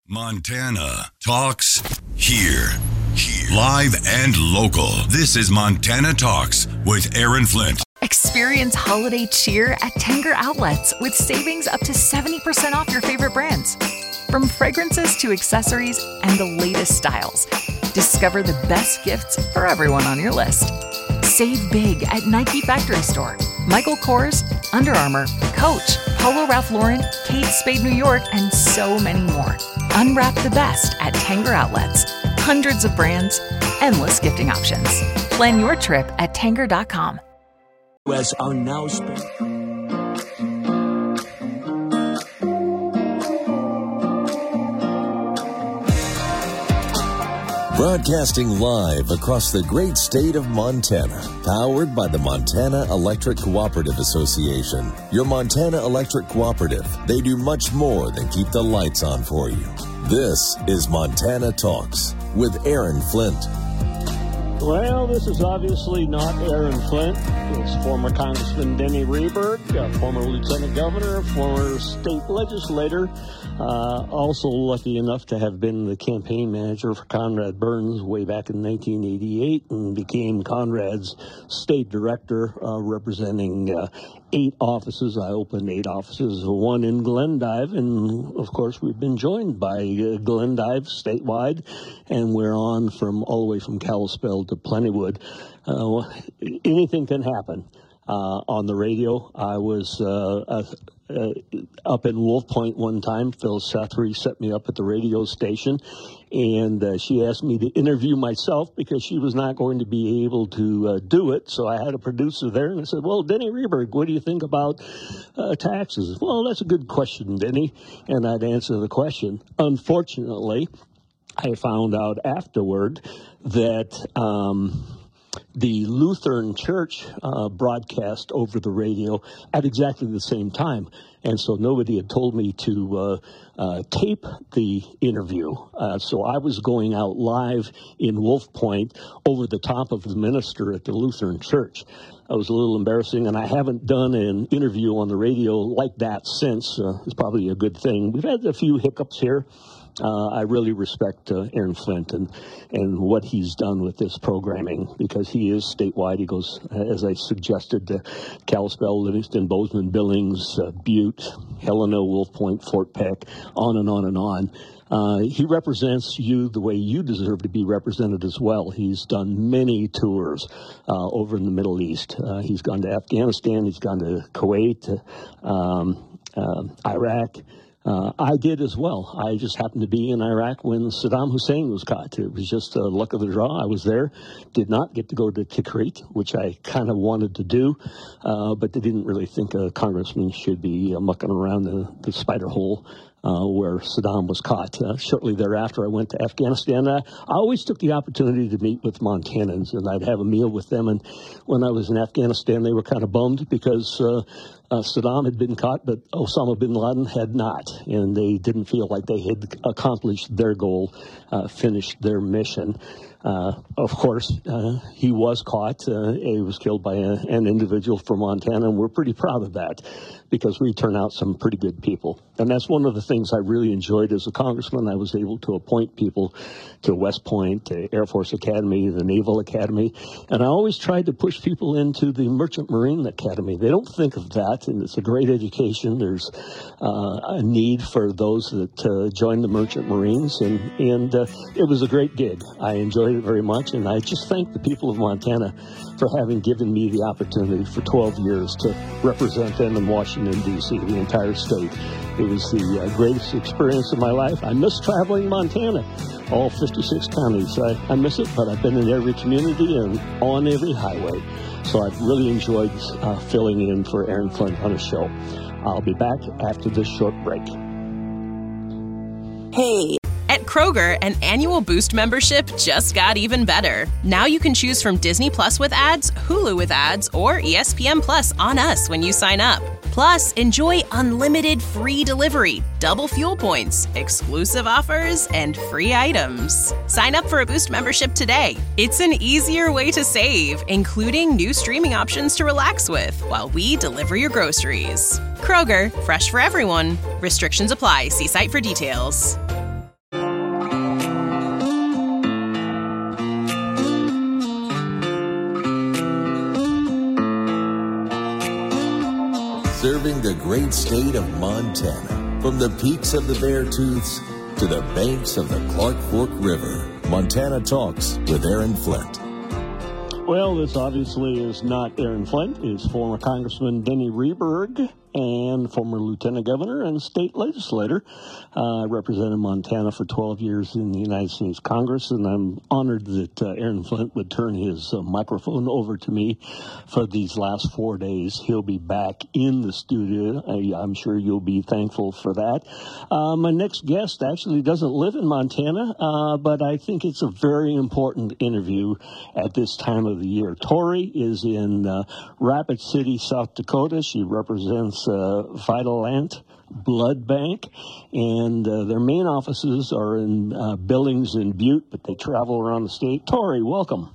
Montana Talks here. Live and local. This is Montana Talks with Aaron Flint. Experience holiday cheer at Tanger Outlets with savings up to 70% off your favorite brands. From fragrances to accessories and the latest styles. Discover the best gifts for everyone on your list. Save big at Nike Factory Store, Michael Kors, Under Armour, Coach, Polo Ralph Lauren, Kate Spade New York, and so many more. Unwrap the best at Tanger Outlets. Hundreds of brands, endless gifting options. Plan your trip at Tanger.com. U.S. announcement. Broadcasting live across the great state of Montana, powered by the Montana Electric Cooperative Association. Your Montana Electric Cooperative, they do much more than keep the lights on for you. This is Montana Talks with Aaron Flint. Well, this is obviously not Aaron Flint. It's former Congressman Denny Rehberg, former Lieutenant Governor, former state legislator, also lucky enough to have been the campaign manager for Conrad Burns way back in 1988 and became Conrad's state director, representing 8 offices. I opened 8 offices, one in Glendive, and of course we've been joined by Glendive statewide, and we're on from all the way from Kalispell to Plentywood. Anything can happen on the radio. I was up in Wolf Point one time. Phil Sethry set me up at the radio station, and she asked me to interview myself because she was not going to be able to do it. So I had a producer there, and I said, well, Denny Rehberg, what do you think about taxes? Well, that's a good question, Denny. And I'd answer the question. Unfortunately, I found out afterward that the Lutheran Church broadcast over the radio at exactly the same time. And so nobody had told me to tape the interview. So I was going out live in Wolf Point over the top of the minister at the Lutheran Church. It was a little embarrassing, and I haven't done an interview on the radio like that since. It's probably a good thing. We've had a few hiccups here. I really respect Aaron Flint and what he's done with this programming, because he is statewide. He goes, as I suggested, to Kalispell, Livingston, Bozeman, Billings, Butte, Helena, Wolf Point, Fort Peck, on and on and on. He represents you the way you deserve to be represented as well. He's done many tours over in the Middle East. He's gone to Afghanistan. He's gone to Kuwait, Iraq. I did as well. I just happened to be in Iraq when Saddam Hussein was caught. It was just a luck of the draw. I was there, did not get to go to Tikrit, which I kind of wanted to do, but they didn't really think a congressman should be mucking around the spider hole where Saddam was caught. Shortly thereafter, I went to Afghanistan. I always took the opportunity to meet with Montanans, and I'd have a meal with them. And when I was in Afghanistan, they were kind of bummed because Saddam had been caught, but Osama bin Laden had not, and they didn't feel like they had accomplished their goal, finished their mission. Of course, he was caught. He was killed by an individual from Montana, and we're pretty proud of that because we turn out some pretty good people. And that's one of the things I really enjoyed as a congressman. I was able to appoint people to West Point, to Air Force Academy, the Naval Academy, and I always tried to push people into the Merchant Marine Academy. They don't think of that, and it's a great education. There's a need for those that join the Merchant Marines, and it was a great gig. I enjoyed it very much, and I just thank the people of Montana for having given me the opportunity for 12 years to represent them in Washington, D.C., the entire state. It was the greatest experience of my life. I miss traveling Montana, all 56 counties. I miss it, but I've been in every community and on every highway. So I've really enjoyed filling in for Aaron Flint on his show. I'll be back after this short break. Hey. At Kroger, an annual Boost membership just got even better. Now you can choose from Disney Plus with ads, Hulu with ads, or ESPN Plus on us when you sign up. Plus, enjoy unlimited free delivery, double fuel points, exclusive offers, and free items. Sign up for a Boost membership today. It's an easier way to save, including new streaming options to relax with while we deliver your groceries. Kroger, fresh for everyone. Restrictions apply. See site for details. serving the great state of Montana. From the peaks of the Beartooths to the banks of the Clark Fork River, Montana Talks with Aaron Flint. Well, this obviously is not Aaron Flint. It's former Congressman Denny Rehberg and former Lieutenant Governor and state legislator. I represented Montana for 12 years in the United States Congress, and I'm honored that Aaron Flint would turn his microphone over to me for these last 4 days. He'll be back in the studio. I'm sure you'll be thankful for that. My next guest actually doesn't live in Montana, but I think it's a very important interview at this time of the year. Tori is in Rapid City, South Dakota. She represents Vitalant Blood Bank, and their main offices are in Billings and Butte, but they travel around the state. Tori, welcome.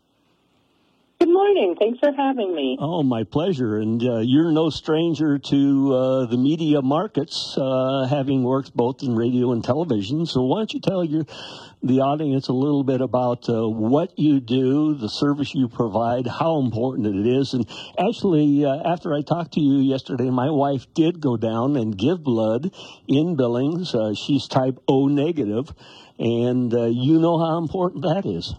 Good morning. Thanks for having me. Oh, my pleasure. And you're no stranger to the media markets, having worked both in radio and television. So why don't you tell the audience a little bit about what you do, the service you provide, how important it is. And actually, after I talked to you yesterday, my wife did go down and give blood in Billings. She's type O negative, and you know how important that is.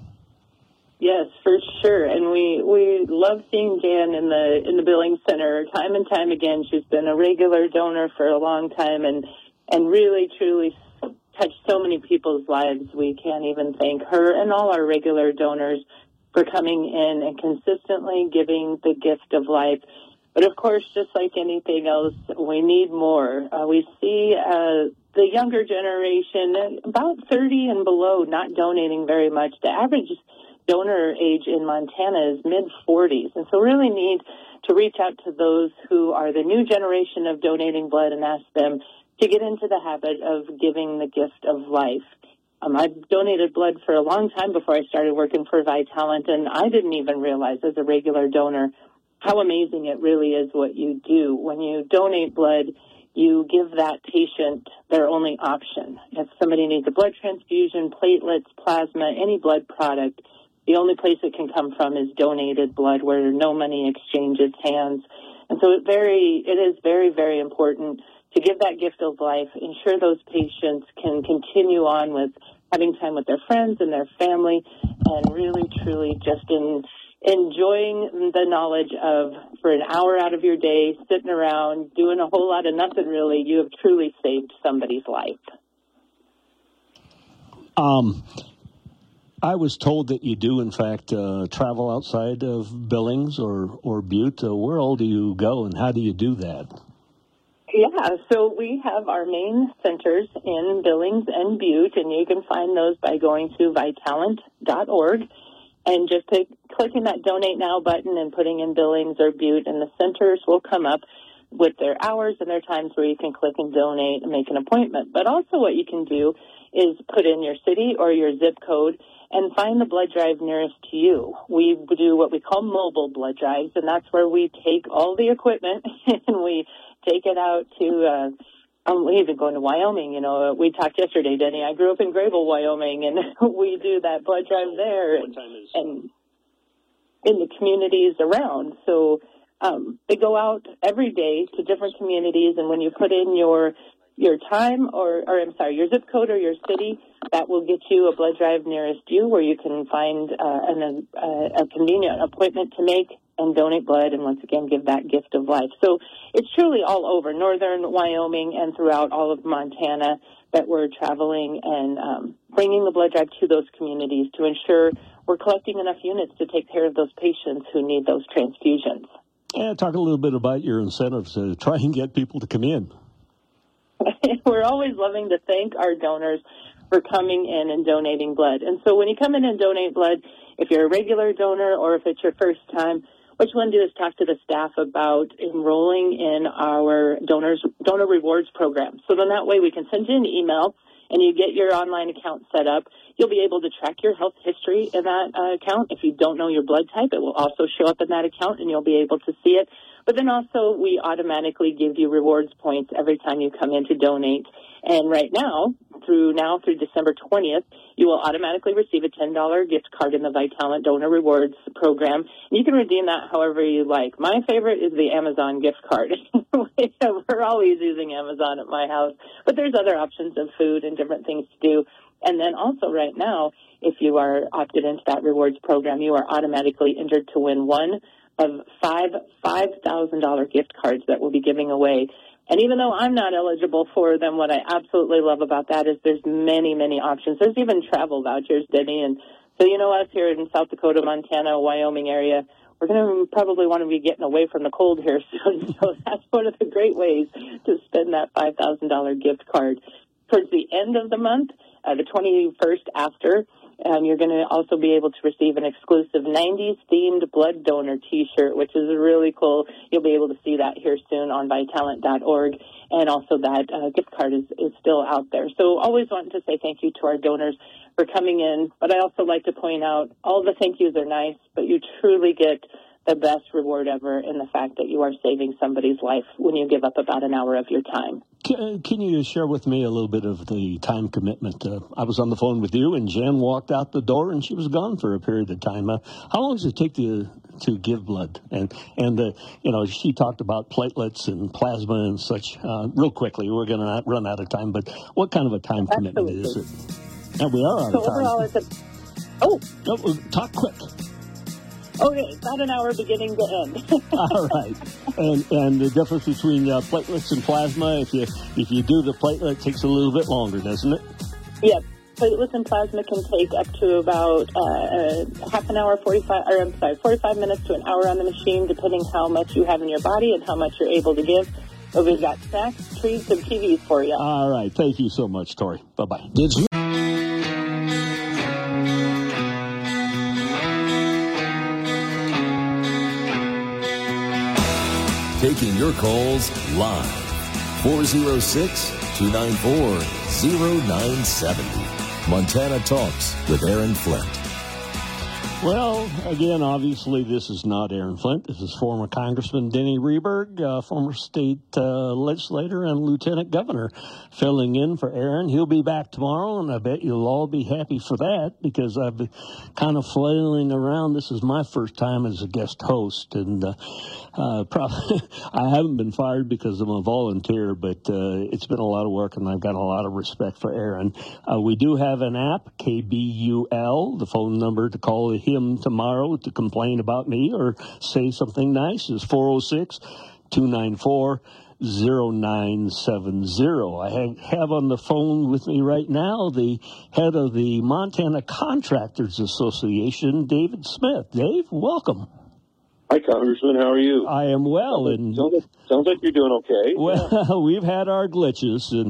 Yes, for sure. And we love seeing Jan in the Billings Center time and time again. She's been a regular donor for a long time and really, truly touched so many people's lives. We can't even thank her and all our regular donors for coming in and consistently giving the gift of life. But of course, just like anything else, we need more. We see the younger generation, about 30 and below, not donating very much. The average donor age in Montana is mid-40s, and so really need to reach out to those who are the new generation of donating blood and ask them to get into the habit of giving the gift of life. I've donated blood for a long time before I started working for Vitalant, and I didn't even realize as a regular donor how amazing it really is what you do. When you donate blood, you give that patient their only option. If somebody needs a blood transfusion, platelets, plasma, any blood product, the only place it can come from is donated blood where no money exchanges hands. And so it is very, very important to give that gift of life, ensure those patients can continue on with having time with their friends and their family, and really, truly just enjoying the knowledge of, for an hour out of your day, sitting around, doing a whole lot of nothing really, you have truly saved somebody's life. I was told that you do, in fact, travel outside of Billings or Butte. Where all do you go, and how do you do that? Yeah, so we have our main centers in Billings and Butte, and you can find those by going to vitalant.org and just clicking that Donate Now button and putting in Billings or Butte, and the centers will come up with their hours and their times where you can click and donate and make an appointment. But also what you can do is put in your city or your zip code and find the blood drive nearest to you. We do what we call mobile blood drives, and that's where we take all the equipment and we take it out to, we even go into Wyoming. You know, we talked yesterday, Denny. I grew up in Grable, Wyoming, and we do that blood drive there and in the communities around. So they go out every day to different communities, and when you put in your time your zip code or your city, that will get you a blood drive nearest you where you can find a convenient appointment to make and donate blood and once again give that gift of life. So it's truly all over northern Wyoming and throughout all of Montana that we're traveling and bringing the blood drive to those communities to ensure we're collecting enough units to take care of those patients who need those transfusions. Yeah, talk a little bit about your incentives to try and get people to come in. We're always loving to thank our donors for coming in and donating blood. And so when you come in and donate blood, if you're a regular donor or if it's your first time, what you want to do is talk to the staff about enrolling in our donor rewards program. So then that way we can send you an email and you get your online account set up. You'll be able to track your health history in that account. If you don't know your blood type, it will also show up in that account and you'll be able to see it. But then also we automatically give you rewards points every time you come in to donate. And right now through December 20th, you will automatically receive a $10 gift card in the Vitalant Donor Rewards program. And you can redeem that however you like. My favorite is the Amazon gift card. We're always using Amazon at my house, but there's other options of food and different things to do. And then also right now, if you are opted into that rewards program, you are automatically entered to win one of five $5,000 gift cards that we'll be giving away. And even though I'm not eligible for them, what I absolutely love about that is there's many, many options. There's even travel vouchers, Denny. And so, you know, us here in South Dakota, Montana, Wyoming area, we're going to probably want to be getting away from the cold here soon. So that's one of the great ways to spend that $5,000 gift card. Towards the end of the month, the 21st after, you're going to also be able to receive an exclusive 90s-themed blood donor T-shirt, which is really cool. You'll be able to see that here soon on Vitalant.org, and also that gift card is still out there. So always wanting to say thank you to our donors for coming in, but I also like to point out all the thank yous are nice, but you truly get the best reward ever in the fact that you are saving somebody's life when you give up about an hour of your time. Can you share with me a little bit of the time commitment? I was on the phone with you, and Jen walked out the door, and she was gone for a period of time. How long does it take to give blood? And you know, she talked about platelets and plasma and such. Real quickly, we're going to run out of time, but what kind of a time commitment is it? And we are out of time. Overall, Talk quick. Okay, about an hour beginning to end. All right, and the difference between platelets and plasma, if you do the platelet, it takes a little bit longer, doesn't it? Yes, platelets and plasma can take up to about half an hour, 45 minutes to an hour on the machine, depending how much you have in your body and how much you're able to give. But we've got snacks, treats, and TVs for you. All right, thank you so much, Tori. Bye-bye. Did you? Taking your calls live. 406-294-0970. Montana Talks with Aaron Flint. Well, again, obviously, this is not Aaron Flint. This is former Congressman Denny Rehberg, former state legislator and lieutenant governor, filling in for Aaron. He'll be back tomorrow, and I bet you'll all be happy for that because I've been kind of flailing around. This is my first time as a guest host, and probably I haven't been fired because I'm a volunteer, but it's been a lot of work, and I've got a lot of respect for Aaron. We do have an app, KBUL. The phone number to call him tomorrow to complain about me or say something nice is 406-294-0970. I have on the phone with me right now the head of the Montana Contractors Association, David Smith. Dave, welcome. Hi, Congressman. How are you? I am well. And sounds like you're doing okay. Well, we've had our glitches, and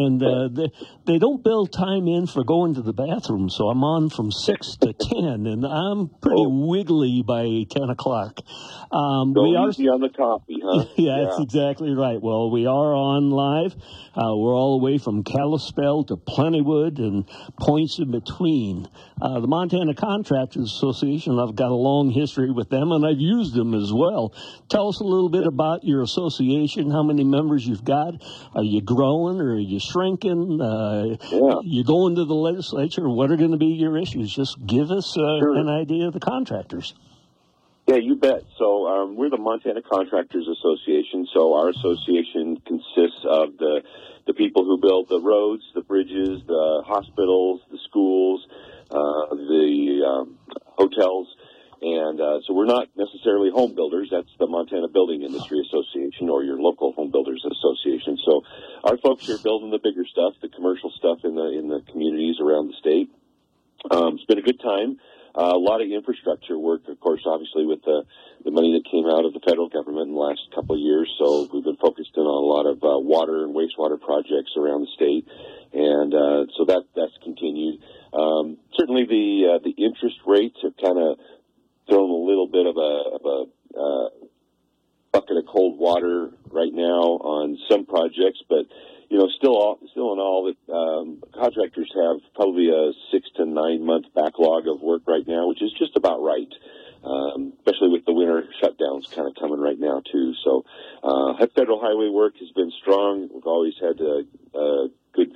they don't build time in for going to the bathroom, so I'm on from 6 to 10, and I'm pretty wiggly by 10 o'clock. We are easy on the coffee, huh? Yeah, that's exactly right. Well, we are on live. We're all the way from Kalispell to Plentywood and points in between. The Montana Contractors Association, I've got a long history with them, and I've used them as well. Tell us a little bit about your association, how many members you've got. Are you growing or are you shrinking? You going to the legislature? What are going to be your issues? Just give us an idea of the contractors. Yeah, you bet. So we're the Montana Contractors Association. So our association consists of the people who build the roads, the bridges, the hospitals, the schools, the hotels. And so we're not necessarily home builders. That's the Montana Building Industry Association or your local home builders association. So our folks are building the bigger stuff, the commercial stuff in the communities around the state. It's been a good time. A lot of infrastructure work, of course, obviously with the money that came out of the federal government in the last couple of years. So we've been focused in on a lot of water and wastewater projects around the state. And so that's continued. Certainly the interest rates have kind of thrown a little bit of a bucket of cold water right now on some projects, but you know, still in all, contractors have probably a 6 to 9 month backlog of work right now, which is just about right. Especially with the winter shutdowns kind of coming right now too. So, federal highway work has been strong. We've always had a good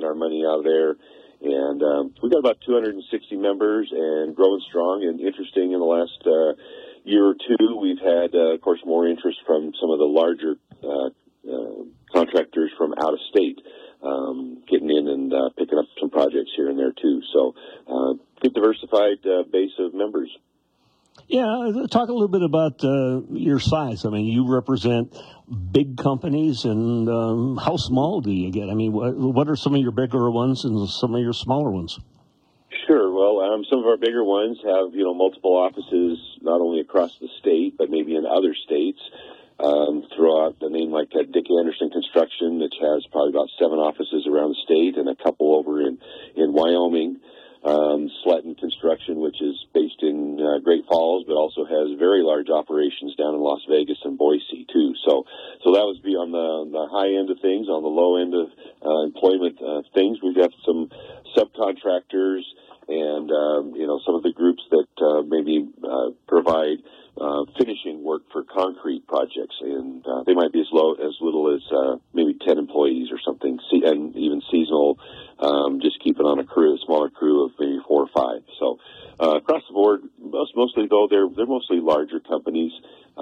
getting our money out of there. And we've got about 260 members and growing strong. And interesting, in the last year or two, we've had, of course, more interest from some of the larger contractors from out of state getting in and picking up some projects here and there, too. So good diversified base of members. Yeah, talk a little bit about your size. I mean, you represent big companies, and how small do you get? I mean, what are some of your bigger ones and some of your smaller ones? Sure. Well, some of our bigger ones have, multiple offices, not only across the state, but maybe in other states. Throughout, I mean, like Dick Anderson Construction, which has probably about 7 offices around the state, and a couple over in Wyoming. Sletton Construction, which is based in Great Falls, but also has very large operations down in Las Vegas and Boise too. So that would be on the high end of things. On the low end of employment things, we've got some subcontractors and some of the groups that maybe provide finishing work for concrete projects, and they might be as little as maybe 10 employees or something, and even seasonal, just keeping on a smaller crew of maybe 4 or 5. So across the board, mostly though they're mostly larger companies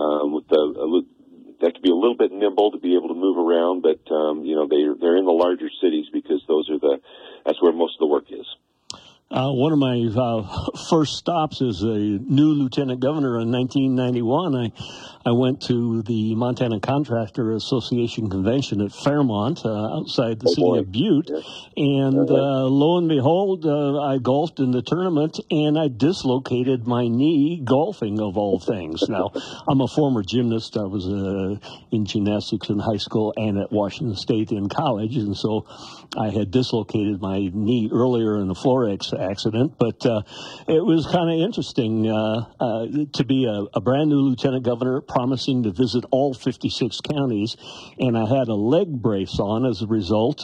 that could be a little bit nimble to be able to move around, but they're in the larger cities because that's where most of the work is. One of my first stops as a new lieutenant governor in 1991, I went to the Montana Contractor Association convention at Fairmont outside the city of Butte, and lo and behold, I golfed in the tournament, and I dislocated my knee golfing, of all things. Now, I'm a former gymnast. I was in gymnastics in high school and at Washington State in college, and so I had dislocated my knee earlier in a Florex accident, but it was kind of interesting to be a brand new lieutenant governor promising to visit all 56 counties, and I had a leg brace on as a result.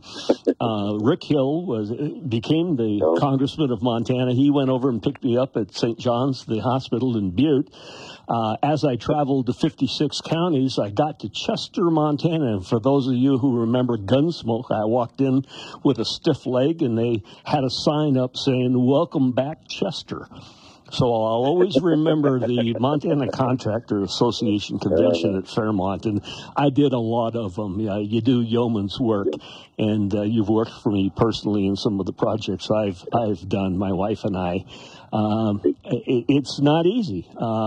Rick Hill became the congressman of Montana. He went over and picked me up at St. John's, the hospital in Butte. As I traveled to 56 counties, I got to Chester, Montana. And for those of you who remember Gunsmoke, I walked in with a stiff leg, and they had a sign up saying, "Welcome back, Chester." So I'll always remember the Montana Contractor Association convention at Fairmont, and I did a lot of them. Yeah, you do yeoman's work, and you've worked for me personally in some of the projects I've done, my wife and I. It's not easy.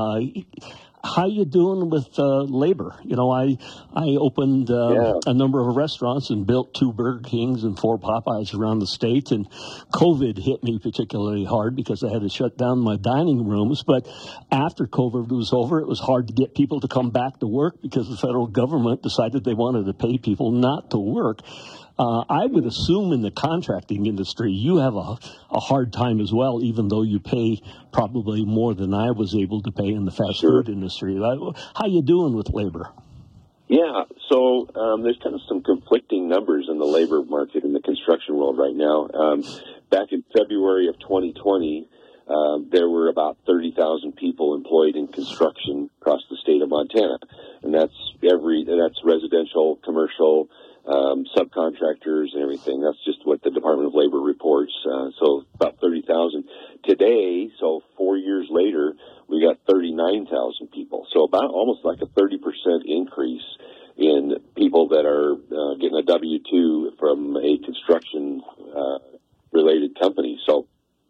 How you doing with labor? I opened a number of restaurants and built 2 Burger Kings and 4 Popeyes around the state, and COVID hit me particularly hard because I had to shut down my dining rooms. But after COVID was over, it was hard to get people to come back to work because the federal government decided they wanted to pay people not to work. I would assume in the contracting industry you have a hard time as well, even though you pay probably more than I was able to pay in the fast food industry. How you doing with labor? Yeah, so there's kind of some conflicting numbers in the labor market in the construction world right now. Back in February of 2020, there were about 30,000 people employed in construction across the state of Montana, and that's residential, commercial, subcontractors and everything. That's just what the Department of Labor reports. So about 30,000. Today, so 4 years later, we got 39,000 people. So about almost like a 30% increase in people that are getting a W-2 from a construction related company. So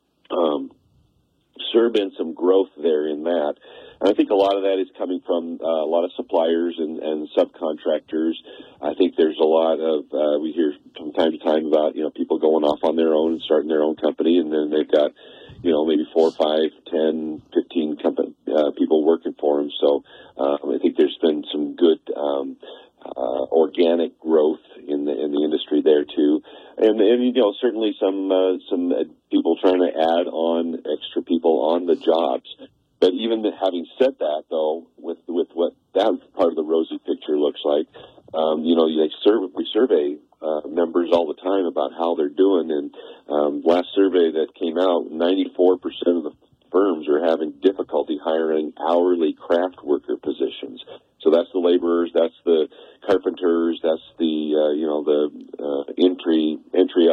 sure been some growth there in that. And I think a lot of that is coming from a lot of suppliers and subcontractors. I think there's a lot of, we hear from time to time about, people going off on their own and starting their own company, and then they've got, maybe 4, 5, 10, 15 people working for them. So I think there's been some good organic growth in the industry there too. And certainly some people trying to add on extra people on the jobs. But even having said that, though, with what that part of the rosy picture looks like, we survey members all the time about how they're doing. And last survey that came out, 94% of the firms are having difficulty hiring hourly craft worker positions. So that's the laborers, that's the carpenters, that's the entry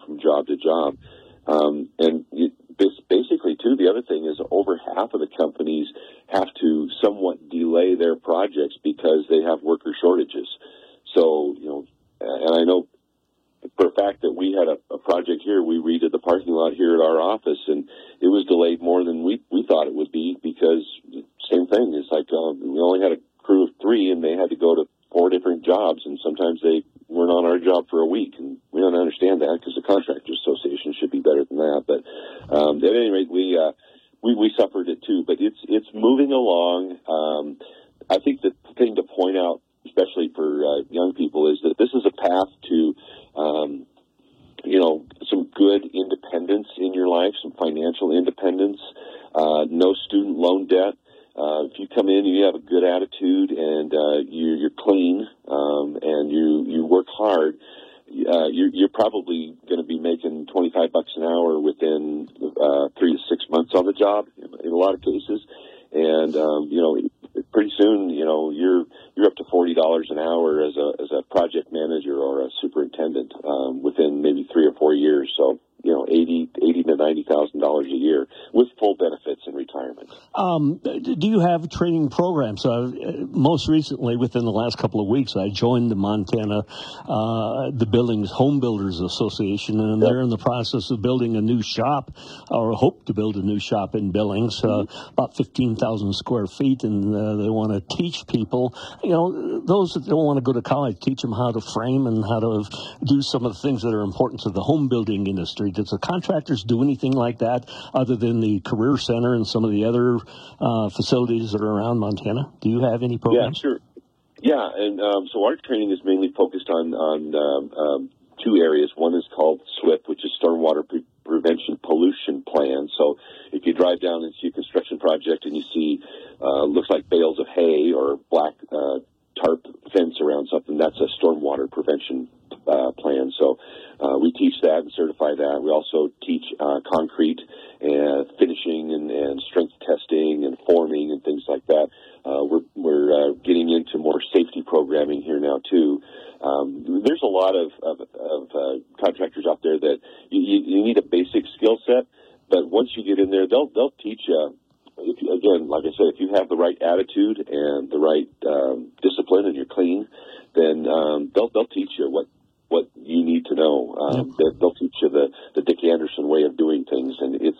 from job to job. Basically, too, the other thing is over half of the companies have to somewhat delay their projects because they have worker shortages. So, and I know for a fact that we had a project here. We redid the parking lot here at our office, and it was delayed more than we thought it would be because same thing. It's like we only had a crew of 3, and they had to go to 4 different jobs, and sometimes they weren't on our job for a week, and we don't understand that because the Contractors Association should be better than that. But at any rate, we suffered it too. But it's moving along. I think the thing to point out, especially for young people, is that this is a path to some good independence in your life, some financial independence, no student loan debt. If you come in and you have a good attitude and you're clean and you work hard, you're probably going to be making $25 an hour within 3 to 6 months on the job in a lot of cases, and pretty soon you're up to $40 an hour as a project manager or a superintendent within maybe 3 or 4 years. So $80,000 to $90,000 a year with full benefits in retirement. Do you have training programs? Most recently, within the last couple of weeks, I joined the Montana the Billings Home Builders Association, and they're in the process of building a new shop, or hope to build a new shop in Billings, about 15,000 square feet, and they want to teach people, those that don't want to go to college, teach them how to frame and how to do some of the things that are important to the home building industry. Does the contractors do anything like that other than the Career Center and some of the other facilities that are around Montana? Do you have any programs? Yeah, sure. Yeah, and so our training is mainly focused on 2 areas. One is called SWIP, which is Stormwater Prevention Pollution Plan. So if you drive down and see a construction project and you see looks like bales of hay or black tarp fence around something, that's a stormwater prevention plan. So we teach that and certify that. We also teach concrete and finishing and strength testing and forming and things like that. We're getting into more safety programming here now too. There's a lot of contractors out there that you need a basic skill set, but once you get in there, they'll teach you. Again, like I said, if you have the right attitude and the right discipline and you're clean, then they'll teach you what you need to know. They'll teach you the Dick Anderson way of doing things, and it's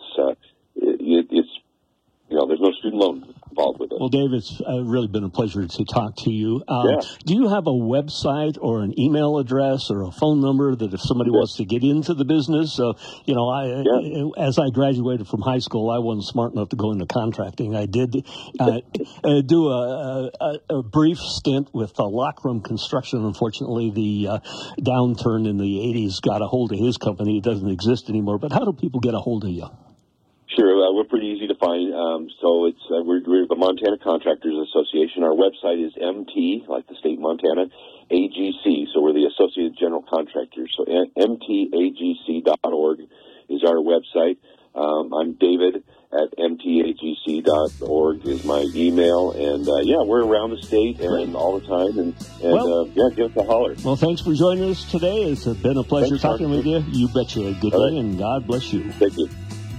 there's no student loan involved with it. Well, Dave, it's really been a pleasure to talk to you. Do you have a website or an email address or a phone number that if somebody wants to get into the business? As I graduated from high school, I wasn't smart enough to go into contracting. I did do a brief stint with Lockroom Construction. Unfortunately, the downturn in the 80s got a hold of his company. It doesn't exist anymore. But how do people get a hold of you? Sure, we're pretty easy to find. So it's we're the Montana Contractors Association. Our website is MT, like the state of Montana, AGC. So we're the Associated General Contractors. So mtagc.org is our website. I'm David at mtagc.org is my email. And we're around the state and all the time. And give us a holler. Well, thanks for joining us today. It's been a pleasure talking with you. You betcha. Good day, and God bless you. Thank you.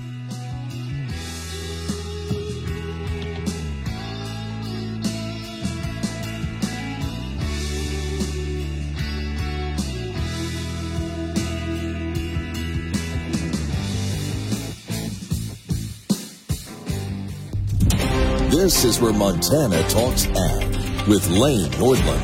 This is where Montana Talks Ag with Lane Nordlund.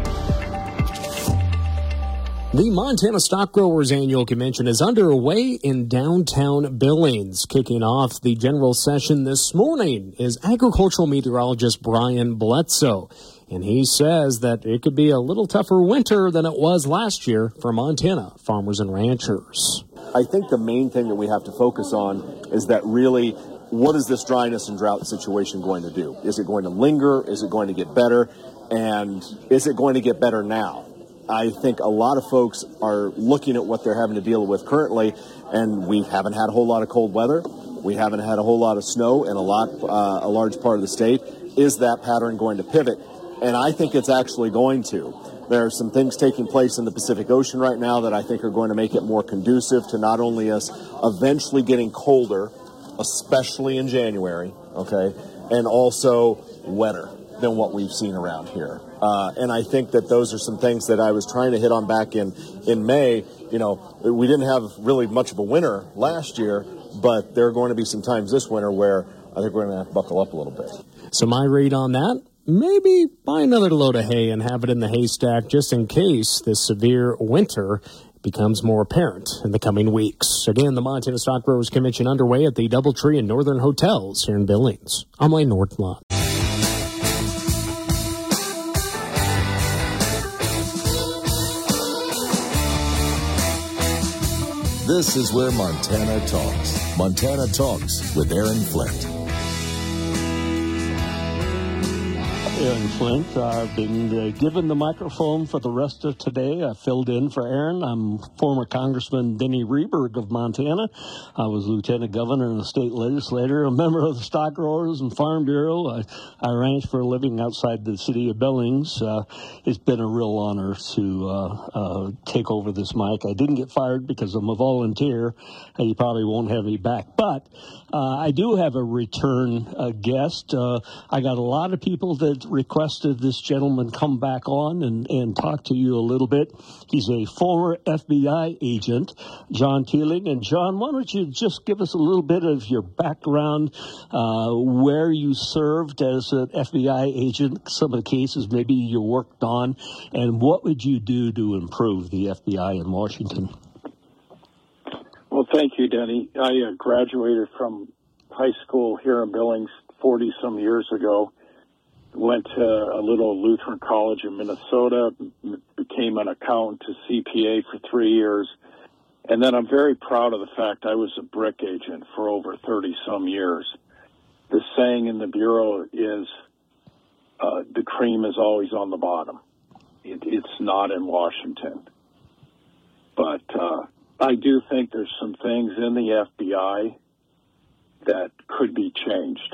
The Montana Stock Growers Annual Convention is underway in downtown Billings. Kicking off the general session this morning is agricultural meteorologist Brian Bledsoe. And he says that it could be a little tougher winter than it was last year for Montana farmers and ranchers. I think the main thing that we have to focus on is that really, what is this dryness and drought situation going to do? Is it going to linger? Is it going to get better? And is it going to get better now? I think a lot of folks are looking at what they're having to deal with currently, and we haven't had a whole lot of cold weather. We haven't had a whole lot of snow in a large part of the state. Is that pattern going to pivot? And I think it's actually going to. There are some things taking place in the Pacific Ocean right now that I think are going to make it more conducive to not only us eventually getting colder, especially in January, okay, and also wetter than what we've seen around here. And I think that those are some things that I was trying to hit on back in May. You know, we didn't have really much of a winter last year, but there are going to be some times this winter where I think we're going to have to buckle up a little bit. So my read on that, maybe buy another load of hay and have it in the haystack just in case this severe winter becomes more apparent in the coming weeks. Again, the Montana Stock Growers Convention underway at the Doubletree and Northern Hotels here in Billings. I'm Lane Nordlund. This is where Montana talks. Montana Talks with Aaron Flint. Aaron Flint. I've been given the microphone for the rest of today. I filled in for Aaron. I'm former Congressman Denny Rehberg of Montana. I was Lieutenant Governor and a state legislator, a member of the Stock Growers and Farm Bureau. I ranch for a living outside the city of Billings. It's been a real honor to take over this mic. I didn't get fired because I'm a volunteer. You probably won't have me back. But I do have a return guest. I got a lot of people that requested this gentleman come back on and talk to you a little bit. He's a former FBI agent, John Teeling. And John, why don't you just give us a little bit of your background, where you served as an FBI agent, some of the cases maybe you worked on, and what would you do to improve the FBI in Washington? Well, thank you, Denny. I graduated from high school here in Billings 40-some years ago. Went to a little Lutheran college in Minnesota, became an accountant to CPA for 3 years. And then I'm very proud of the fact I was a brick agent for over 30-some years. The saying in the Bureau is, the cream is always on the bottom. It's not in Washington. But I do think there's some things in the FBI that could be changed.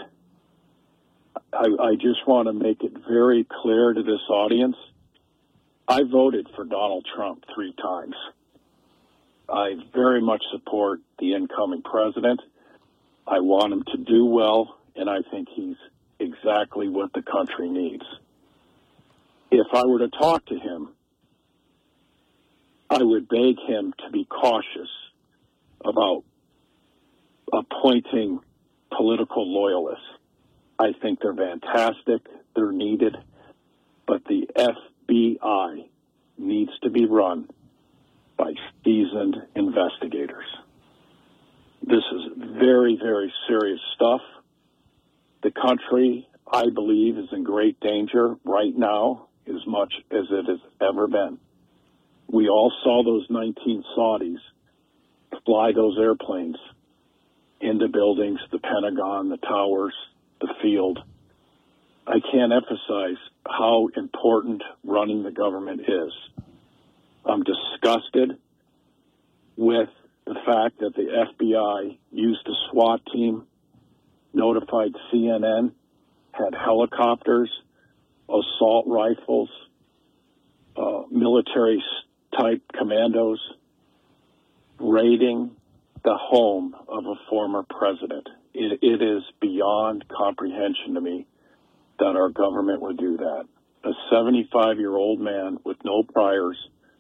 I just want to make it very clear to this audience. I voted for Donald Trump 3 times. I very much support the incoming president. I want him to do well, and I think he's exactly what the country needs. If I were to talk to him, I would beg him to be cautious about appointing political loyalists. I think they're fantastic, they're needed, but the FBI needs to be run by seasoned investigators. This is very, very serious stuff. The country, I believe, is in great danger right now, as much as it has ever been. We all saw those 19 Saudis fly those airplanes into buildings, the Pentagon, the towers, the field. I can't emphasize how important running the government is. I'm disgusted with the fact that the FBI used a SWAT team, notified CNN, had helicopters, assault rifles, military-type commandos raiding the home of a former president. It is beyond comprehension to me that our government would do that. A 75-year-old man with no priors,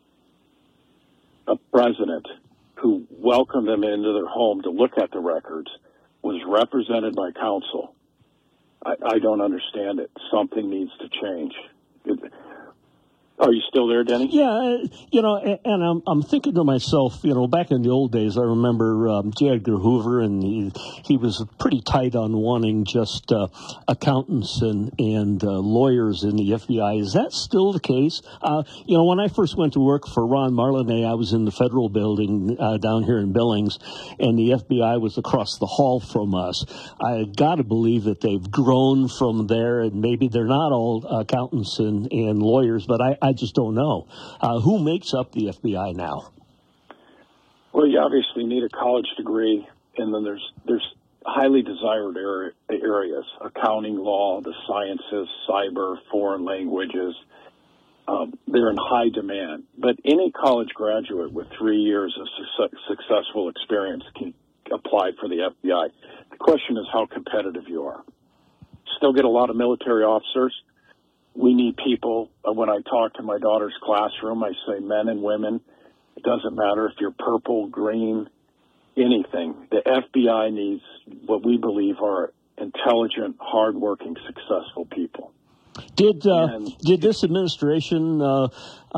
a president who welcomed them into their home to look at the records, was represented by counsel. I don't understand it. Something needs to change. Are you still there, Denny? Yeah, and I'm thinking to myself, back in the old days, I remember J. Edgar Hoover, and he was pretty tight on wanting just accountants and lawyers in the FBI. Is that still the case? When I first went to work for Ron Marlene, I was in the federal building down here in Billings, and the FBI was across the hall from us. I got to believe that they've grown from there, and maybe they're not all accountants and lawyers, but I just don't know. Who makes up the FBI now? Well, you obviously need a college degree, and then there's highly desired areas: accounting, law, the sciences, cyber, foreign languages. they're in high demand. But any college graduate with 3 years of successful experience can apply for the FBI. The question is how competitive you are. Still get a lot of military officers. We need people. When I talk to my daughter's classroom, I say men and women. It doesn't matter if you're purple, green, anything. The FBI needs what we believe are intelligent, hardworking, successful people. Did this administration load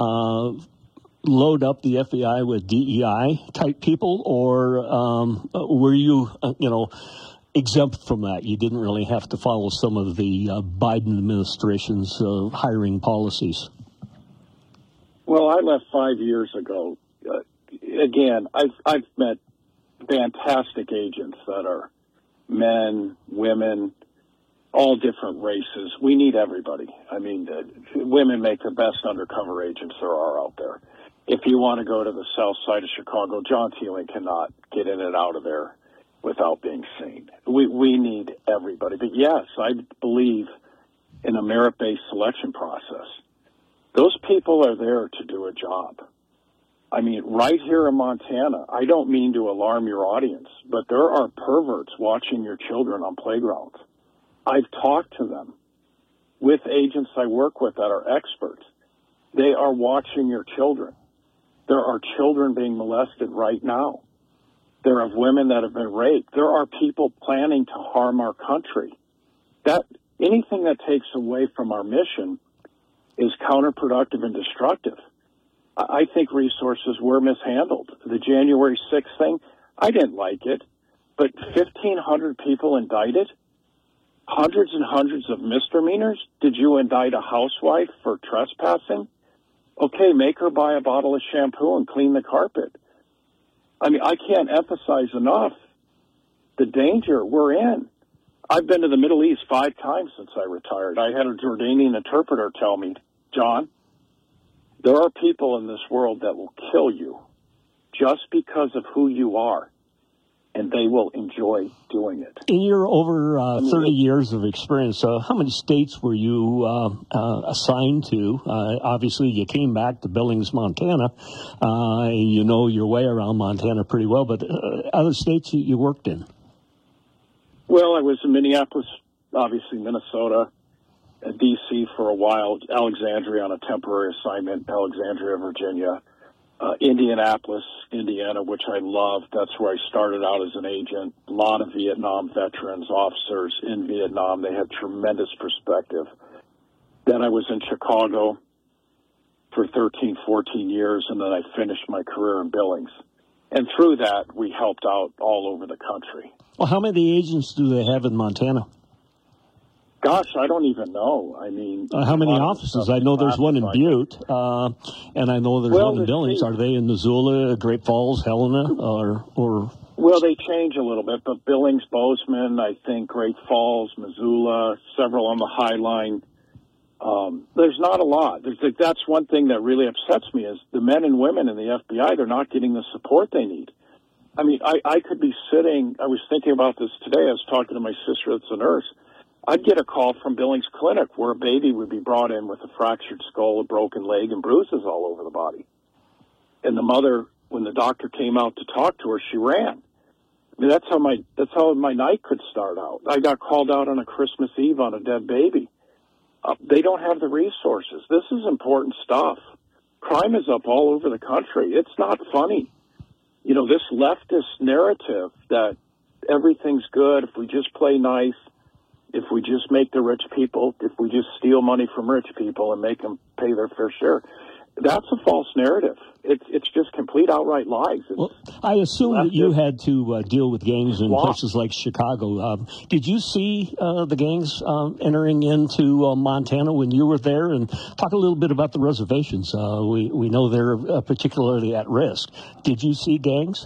up the FBI with DEI type people, or were you, exempt from that? You didn't really have to follow some of the Biden administration's hiring policies. Well, I left 5 years ago. Again, I've met fantastic agents that are men, women, all different races. We need everybody. I mean, women make the best undercover agents there are out there. If you want to go to the south side of Chicago, John Thielen cannot get in and out of there without being seen. We need everybody. But yes, I believe in a merit-based selection process. Those people are there to do a job. I mean, right here in Montana, I don't mean to alarm your audience, but there are perverts watching your children on playgrounds. I've talked to them with agents I work with that are experts. They are watching your children. There are children being molested right now. There are women that have been raped. There are people planning to harm our country. That anything that takes away from our mission is counterproductive and destructive. I think resources were mishandled. The January 6th thing, I didn't like it, but 1,500 people indicted, hundreds and hundreds of misdemeanors. Did you indict a housewife for trespassing? Okay, make her buy a bottle of shampoo and clean the carpet. I mean, I can't emphasize enough the danger we're in. I've been to the Middle East 5 times since I retired. I had a Jordanian interpreter tell me, John, there are people in this world that will kill you just because of who you are, and they will enjoy doing it. In your over 30 years of experience, how many states were you assigned to? Obviously, you came back to Billings, Montana. You know your way around Montana pretty well, but other states you worked in? Well, I was in Minneapolis, obviously Minnesota, D.C. for a while, Alexandria on a temporary assignment, Alexandria, Virginia, Indianapolis, Indiana, which I loved. That's where I started out as an agent. A lot of Vietnam veterans, officers in Vietnam. They had tremendous perspective. Then I was in Chicago for 13, 14 years, and then I finished my career in Billings. And through that, we helped out all over the country. Well, how many agents do they have in Montana? Gosh, I don't even know. I mean, how many offices? I know there's one in Butte, and I know there's one in Billings. Are they in Missoula, Great Falls, Helena, or? Well, they change a little bit, but Billings, Bozeman, I think Great Falls, Missoula, several on the High Line. There's not a lot. That's one thing that really upsets me is the men and women in the FBI, they're not getting the support they need. I mean, I could be sitting, I was thinking about this today. I was talking to my sister that's a nurse. I'd get a call from Billings Clinic where a baby would be brought in with a fractured skull, a broken leg, and bruises all over the body. And the mother, when the doctor came out to talk to her, she ran. I mean, that's how my night could start out. I got called out on a Christmas Eve on a dead baby. They don't have the resources. This is important stuff. Crime is up all over the country. It's not funny. You know, this leftist narrative that everything's good if we just play nice, if we just make the rich people, if we just steal money from rich people and make them pay their fair share, that's a false narrative. It's just complete outright lies. Well, I assume that you had to deal with gangs in places like Chicago. Did you see the gangs entering into Montana when you were there? And talk a little bit about the reservations. We know they're particularly at risk. Did you see gangs?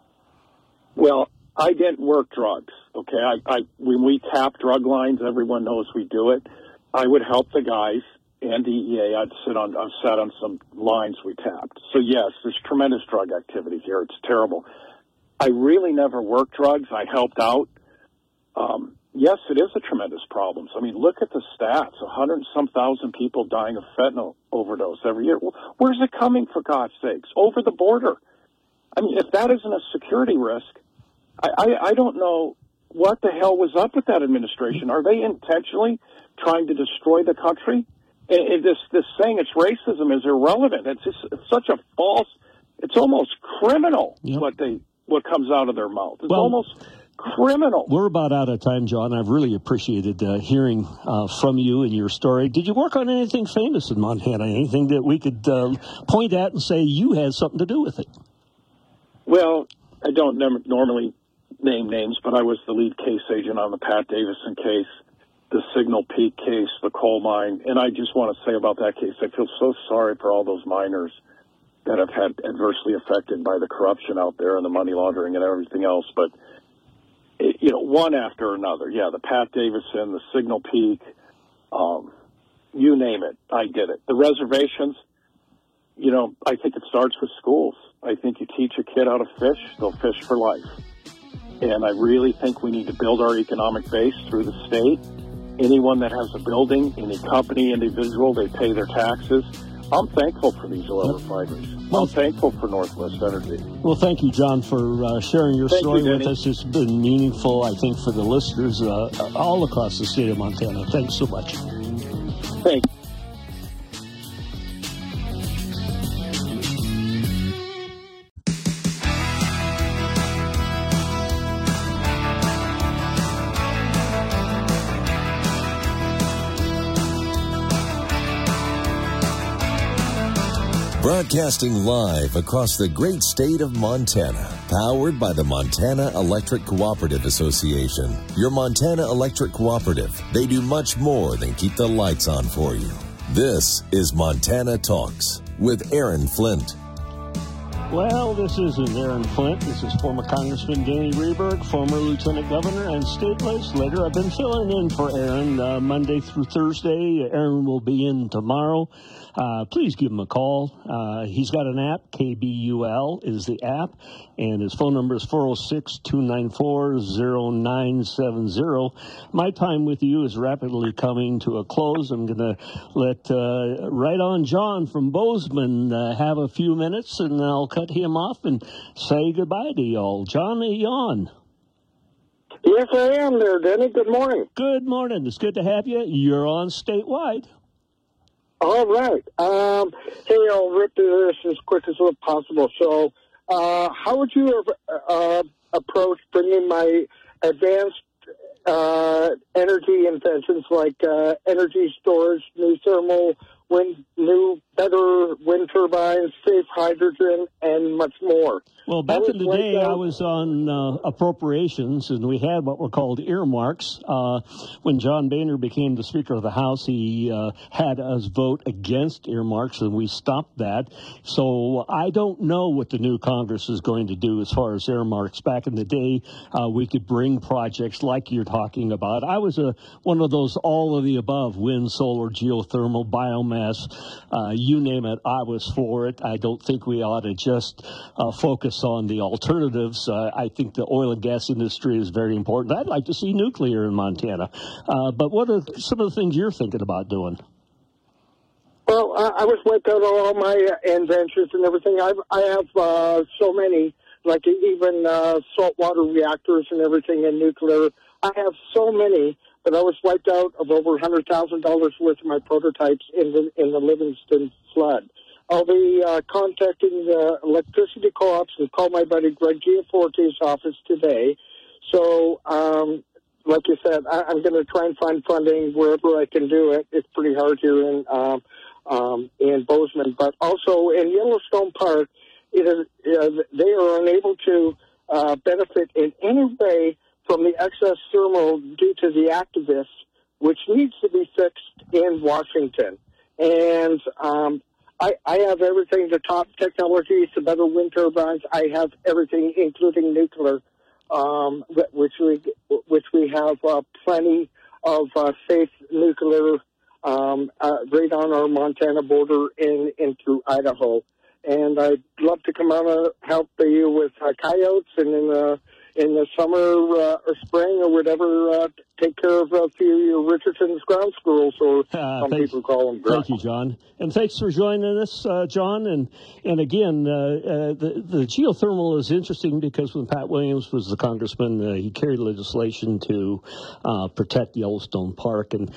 Well, I didn't work drugs. Okay, when we tap drug lines, everyone knows we do it. I would help the guys and DEA. I've sat on some lines we tapped. So yes, there's tremendous drug activity here. It's terrible. I really never worked drugs. I helped out. yes, it is a tremendous problem. I mean, look at the stats: 100 and some thousand people dying of fentanyl overdose every year. Where's it coming, for God's sakes? Over the border. I mean, if that isn't a security risk, I don't know what the hell was up with that administration. Are they intentionally trying to destroy the country? And this saying it's racism is irrelevant. It's such a false. It's almost criminal. Yep. What comes out of their mouth. It's almost criminal. We're about out of time, John. I've really appreciated hearing from you and your story. Did you work on anything famous in Montana? Anything that we could point at and say you had something to do with it? Well, I don't normally name names, but I was the lead case agent on the Pat Davison case, the Signal Peak case, the coal mine. And I just want to say about that case, I feel so sorry for all those miners that have had adversely affected by the corruption out there and the money laundering and everything else. But, one after another. Yeah, the Pat Davison, the Signal Peak, you name it, I did it. The reservations, I think it starts with schools. I think you teach a kid how to fish, they'll fish for life. And I really think we need to build our economic base through the state. Anyone that has a building, any company, individual, they pay their taxes. I'm thankful for these oil refineries. I'm thankful for Northwest Energy. Well, thank you, John, for sharing your story with us. It's been meaningful, I think, for the listeners all across the state of Montana. Thanks so much. Thanks. Broadcasting live across the great state of Montana, powered by the Montana Electric Cooperative Association. Your Montana Electric Cooperative. They do much more than keep the lights on for you. This is Montana Talks with Aaron Flint. Well, this isn't Aaron Flint. This is former Congressman Danny Rehberg, former Lieutenant Governor and State Legislator. I've been filling in for Aaron Monday through Thursday. Aaron will be in tomorrow. Please give him a call. He's got an app. KBUL is the app, and his phone number is 406-294-0970. My time with you is rapidly coming to a close. I'm going to let Right On John from Bozeman have a few minutes, and I'll cut him off and say goodbye to y'all. John, are you on? Yes, I am there, Denny. Good morning. Good morning. It's good to have you. You're on statewide. All right. Hey, I'll rip through this as quick as possible. So, how would you approach bringing my advanced energy inventions like energy storage, new thermal, new, better wind turbines, safe hydrogen, and much more? Well, back in the day, I was on appropriations, and we had what were called earmarks. When John Boehner became the Speaker of the House, he had us vote against earmarks, and we stopped that. So I don't know what the new Congress is going to do as far as earmarks. Back in the day, we could bring projects like you're talking about. I was one of those all of the above, wind, solar, geothermal, biomass, you name it, I was for it. I don't think we ought to just focus on the alternatives. I think the oil and gas industry is very important. I'd like to see nuclear in Montana. But what are some of the things you're thinking about doing? Well, I was wiped out all my inventions and everything. I have so many, like even saltwater reactors and everything and nuclear. I have so many, but I was wiped out of over $100,000 worth of my prototypes in the Livingston flood. I'll be contacting the electricity co-ops and call my buddy Greg Giaforte's office today. So, like you said, I'm going to try and find funding wherever I can do it. It's pretty hard here in Bozeman, but also in Yellowstone Park, they are unable to benefit in any way from the excess thermal due to the activists, which needs to be fixed in Washington. And I have everything, the top technologies, the better wind turbines. I have everything, including nuclear, which we have plenty of safe nuclear right on our Montana border in through Idaho. And I'd love to come out and help you with coyotes, and in the summer or spring or whatever take care of a few of your Richardson's ground squirrels, or some people call them. Thank you, John. And thanks for joining us, John. And again, the geothermal is interesting because when Pat Williams was the congressman, he carried legislation to protect Yellowstone Park. And,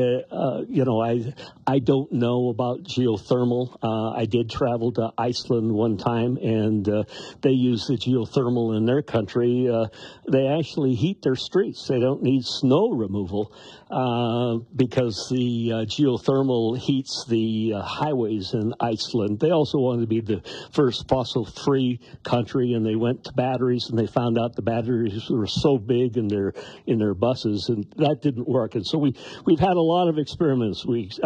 I don't know about geothermal. I did travel to Iceland one time, and they use the geothermal in their country. They actually heat their streets. They don't need snow removal because the geothermal heats the highways in Iceland. They also wanted to be the first fossil-free country, and they went to batteries, and they found out the batteries were so big in their buses, and that didn't work. And so we've had a lot of experiments.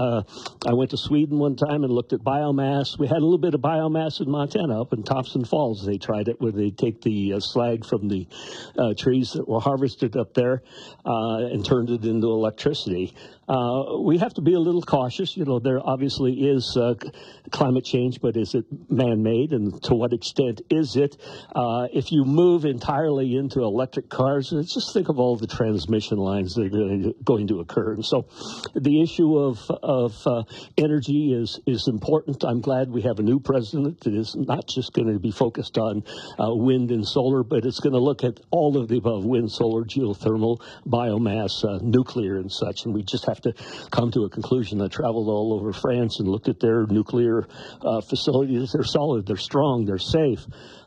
I went to Sweden one time and looked at biomass. We had a little bit of biomass in Montana up in Thompson Falls. They tried it where they take the slag from the trees that were harvested up there and turned it into electricity. We have to be a little cautious. There obviously is climate change, but is it man-made, and to what extent is it? If you move entirely into electric cars, just think of all the transmission lines that are going to occur. And so the issue of energy is important. I'm glad we have a new president that is not just going to be focused on wind and solar, but it's going to look at all of the above: wind, solar, geothermal, biomass, nuclear, and such. And we just have to come to a conclusion. I traveled all over France and looked at their nuclear facilities. They're solid, they're strong, they're safe.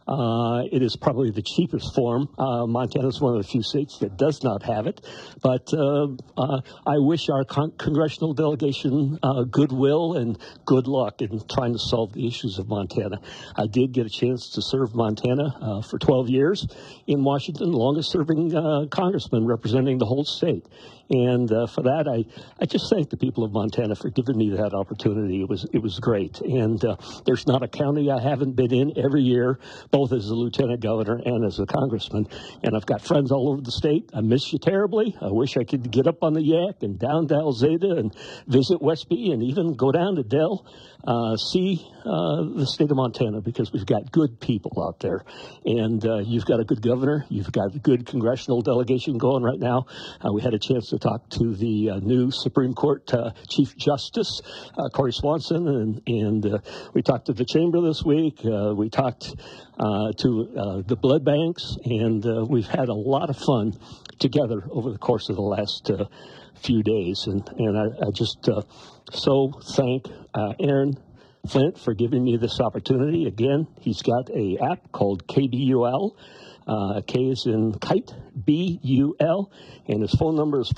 It is probably the cheapest form. Montana is one of the few states that does not have it. But I wish our congressional delegation goodwill and good luck in trying to solve the issues of Montana. I did get a chance to serve Montana for 12 years in Washington, longest serving congressman representing the whole state. And for that, I just thank the people of Montana for giving me that opportunity. It was great. And there's not a county I haven't been in every year, both as a lieutenant governor and as a congressman. And I've got friends all over the state. I miss you terribly. I wish I could get up on the Yak and down to Alzada and visit Westby and even go down to Dell, see the state of Montana, because we've got good people out there. And you've got a good governor. You've got a good congressional delegation going right now. We had a chance to talk to the new Supreme Court Chief Justice, Corey Swanson, and we talked to the chamber this week. We talked to the blood banks, and we've had a lot of fun together over the course of the last few days. And I just so thank Aaron Flint for giving me this opportunity. Again, he's got an app called KBUL. K is in kite, B-U-L, and his phone number is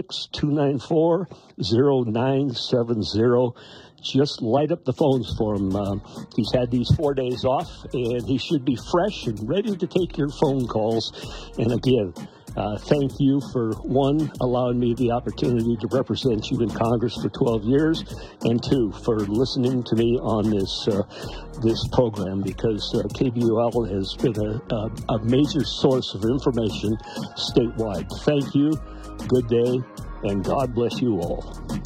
406-294-0970. Just light up the phones for him. He's had these 4 days off, and he should be fresh and ready to take your phone calls. And again, thank you for, one, allowing me the opportunity to represent you in Congress for 12 years, and two, for listening to me on this program, because KBUL has been a major source of information statewide. Thank you, good day, and God bless you all.